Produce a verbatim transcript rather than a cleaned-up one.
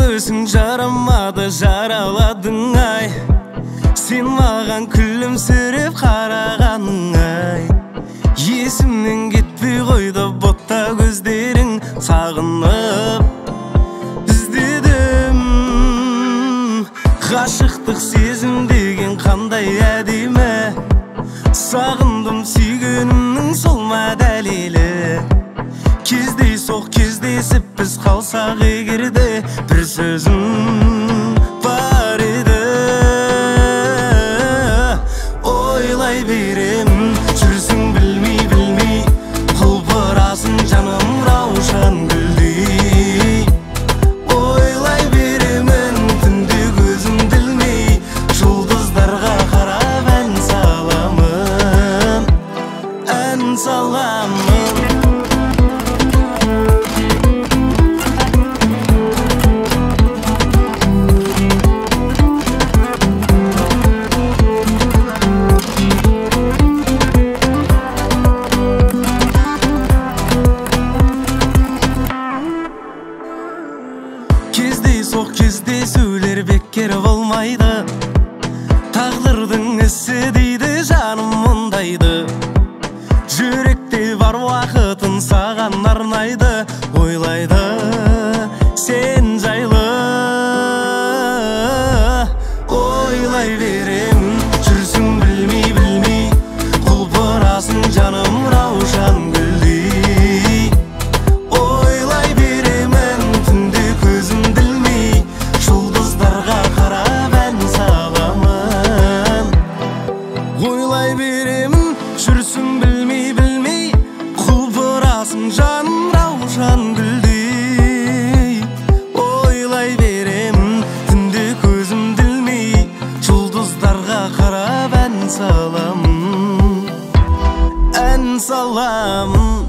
өзің жарамады, жараладың ай. Сен маған күлімсіреп қарағаның ай. Есімнен кетпей қойды ботта көздерің, сағынып іздедім. Ғашықтық сезім деген қандай әдемі, сағындым сүйгенімнің сол ма дәлелі. Кездейсоқ кездесіп біз қалсақ егерде, бір сөзім бар еді. Ойлай берем, жүрсің білмей білмей, құлпырасың жаным раушан гүлдей. Ойлай беремін түнде көзім білмей, жұлдыздарға қарап ән саламын, ән саламын. Кездейсоқ кездесулер бекер болмайды, тағдырдың ісі дейді жаным мұндайды. Жүректе бар уақытын саған арнайды, ойлайды сен жайлы. Ойлай берем, жүрсің білмей білмей, құлпырасың жаным раушан гүлдей. Ойлай беремін түнде көзім білмей, жұлдыздарға қарап ән саламын. Ойлай беремін, жүрсің білмей білмей, құлпырасың жаным раушан гүлдей. Ойлай беремін түнде көзім білмей, жұлдыздарға қарап ән саламын, ән саламын.